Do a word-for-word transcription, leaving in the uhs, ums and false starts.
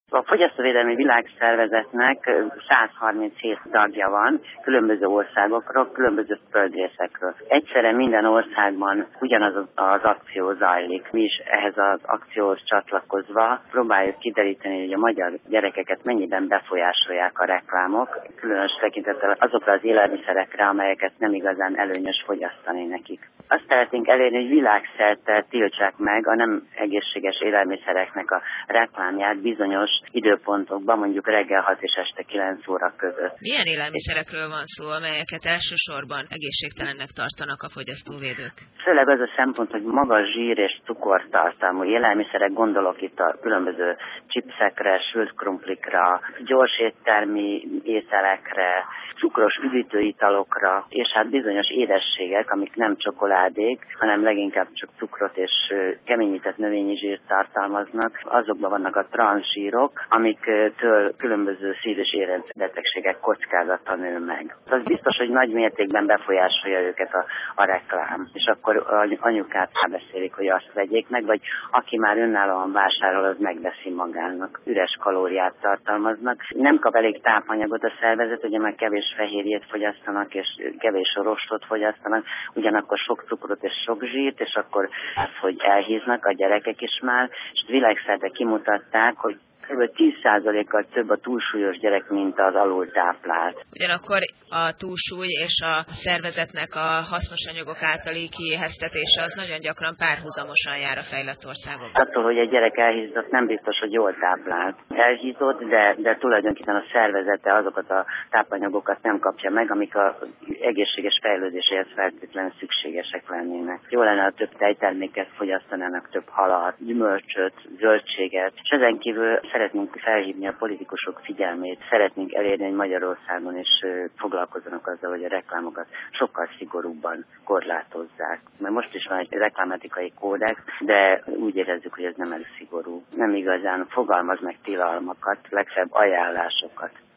A Fogyasztóvédelmi Világszervezetnek száz harminchét tagja van, különböző országokról, különböző földrészekről. Egyszerre minden országban ugyanaz az akció zajlik. Mi is ehhez az akcióhoz csatlakozva próbáljuk kideríteni, hogy a magyar gyerekeket mennyiben befolyásolják a reklámok, különös tekintettel azokra az élelmiszerekre, amelyeket nem igazán előnyös fogyasztani nekik. Azt szeretnénk elérni, hogy világszerte tiltsák meg a nem egészséges élelmiszereknek a reklámját bizonyos időpontokban, mondjuk reggel hat és este kilenc óra között. Milyen élelmiszerekről van szó, amelyeket elsősorban egészségtelennek tartanak a fogyasztóvédők? Főleg az a szempont, hogy magas zsír és cukortartalmú élelmiszerek, gondolok itt a különböző chipsekre, sült krumplikra, gyors éttermi ételekre, cukros üdítőitalokra, és hát bizonyos édességek, amik nem csokoládék, hanem leginkább csak cukrot és keményített növényi zsírt tartalmaznak. Azokban vannak a transzsírok, amiktől különböző szív- és érrendbetegségek kockázata nő meg. Az biztos, hogy nagy mértékben befolyásolja őket a, a reklám, és akkor anyukát rábeszélik, hogy azt vegyék meg, vagy aki már önállóan vásárol, az megveszi magának. Üres kalóriát tartalmaznak. Nem kap elég tápanyagot a szervezet, ugye már kevés fehérjét fogyasztanak, és kevés rostot fogyasztanak, ugyanakkor sok cukrot és sok zsírt, és akkor az, hogy elhíznak a gyerekek is már, és világszerte kimutatták, hogy kb. tíz százalékkal több a túlsúlyos gyerek, mint az alultáplált. Ugyanakkor a túlsúly és a szervezetnek a hasznos anyagok általi kiéheztetése az nagyon gyakran párhuzamosan jár a fejlett országokban. Attól, hogy egy gyerek elhízott, nem biztos, hogy jól táplált. Elhízott, de, de tulajdonképpen a szervezete azokat a tápanyagokat nem kapja meg, amik az egészséges fejlődéséhez feltétlenül szükségesek lennének. Jó lenne, ha több tejterméket fogyasztanának, több halat, gyümölcsöt, zöldséget, és ezen kívül szeretnénk felhívni a politikusok figyelmét, szeretnénk elérni, hogy Magyarországon is foglalkozzanak azzal, hogy a reklámokat sokkal szigorúbban korlátozzák. Mert most is van egy reklámetikai kódex, de úgy érezzük, hogy ez nem elég szigorú. Nem igazán fogalmaz meg tilalmakat, legfeljebb ajánlásokat.